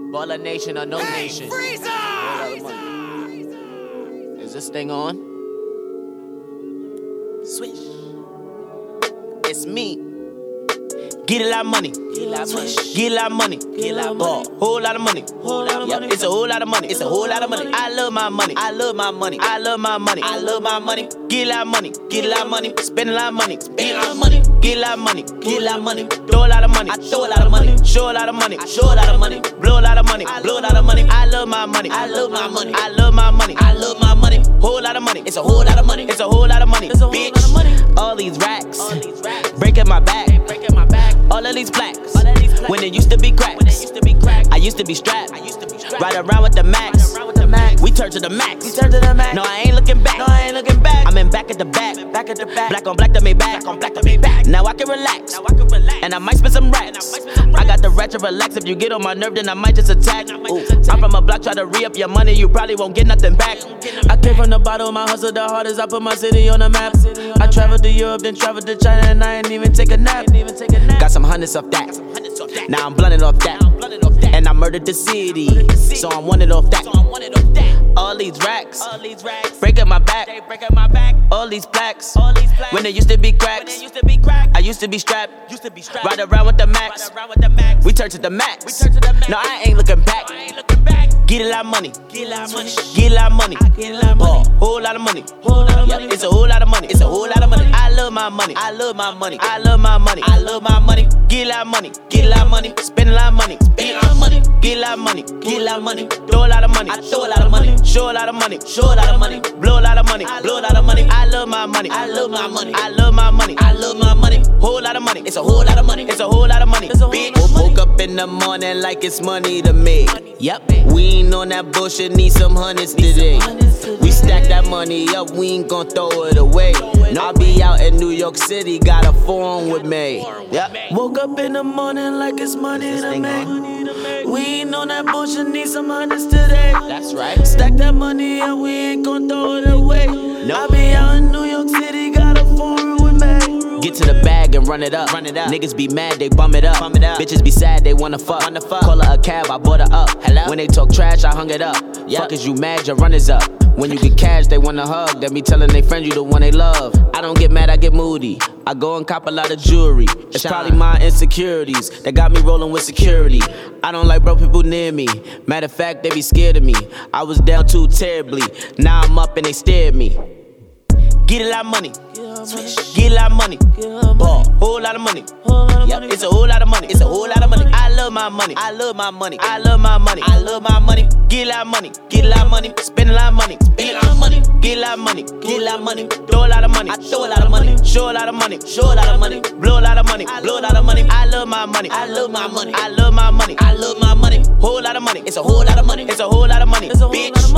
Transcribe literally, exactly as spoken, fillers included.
Baller Nation or no hey, nation. Is this thing on? Switch. It's me. Get a lot of money. Get a lot of money. Get a lot of money. Get a lot of money. Whole lot of money. Whole lot of money. It's a whole lot of money. It's a whole lot of money. I love my money. I love my money. I love my money. I love my money. Get a lot of money. Get a lot of money. Spend a lot of money. Spend a lot of money. Get a lot of money. Get a lot of money. Throw a lot of money. I throw a lot of money. Show a lot of money. I show a lot of money. Blow a lot of money. Blow a lot of money. I love my money. I love my money. I love my money. I love my money. Whole lot of money. It's a whole lot of money. It's a whole lot of money. Bitch. All these racks. Breaking my back. Breaking my back. All of these plaques. When it used to be cracks. I used to be strapped. Ride around with the max. We turn to the max. We turn to the max. No, I ain't looking back. No, I ain't looking back. I'm in back at the back. Back at the back. Black on black to me back. Black on black to me back. Now I can relax. Now I can relax. And I might spend some racks. I got the right to relax. If you get on my nerve, then I might just attack. Ooh. I'm from a block, try to re-up your money. You probably won't get nothing back. I came from the bottom, I hustled the hardest. I put my city on the map. I traveled to Europe, then traveled to China, and I ain't even take a nap. Got some hundreds of that. Now I'm blunted off that. And I murdered the city, so I'm wanted off that. All these racks, breaking my back. All these plaques, when they used to be cracks. I used to be strapped, ride around with the max. We turn to the max. No, I ain't looking back. Get a lot of money. Get a lot of money. Get a lot of money. Oh, whole lot of money. Yep, it's a whole lot of money. It's a whole lot of money. I love my money. I love my money. I love my money. I love my money. Get a lot of money. Get a lot of money. Spend a lot of money. Spend a lot of money. Get a lot of money. Get a lot of money. Throw a lot of money. I throw a lot of money. Show a lot of money. Show a lot of money. Blow a lot of money. Blow a lot of money. I love my money. I love my money. I love my money. I love my money. Whole lot of money. It's a whole lot of money. It's a whole lot of money. Bitch. Woke up in the morning like it's money to make. Yep. We ain't on that bullshit. Need some hundreds today. We stack that money up. We ain't gon' throw it away. No, I be out in New York City. Got a foreign with me. Yep. Woke up in the morning like it's money to make. We ain't on that bullshit. Need some hundreds today. That's right. Stack that money up. We ain't gon' throw it away. No. I be out in New York City. Got a foreign with me. Get to the bag and run it up. Run it up. Niggas be mad, they bum it up. Bum it up. Bitches be sad, they wanna fuck. Wanna fuck. Call her a cab, I bought her up. Hello? When they talk trash, I hung it up. Yep. Fuck is you mad, your runners up. When you get cash, they wanna hug. They be telling they friends you the one they love. I don't get mad, I get moody. I go and cop a lot of jewelry. It's Shine. Probably my insecurities that got me rolling with security. I don't like broke people near me. Matter of fact, they be scared of me. I was down too terribly. Now I'm up and they stare at me. Get a lot of money. Get a lot of money. Ball, whole lot of money. Yep, it's a whole lot of money. It's a whole lot of money. I love my money. I love my money. I love my money. I love my money. Get a lot of money. Get a lot of money. Spend a lot of money. Spend a lot of money. Get a lot of money. Get a lot of money. Throw a lot of money. I throw a lot of money. Show a lot of money. Show a lot of money. Blow a lot of money. Blow a lot of money. I love my money. I love my money. I love my money. I love my money. Whole lot of money. It's a whole lot of money. It's a whole lot of money. Bitch.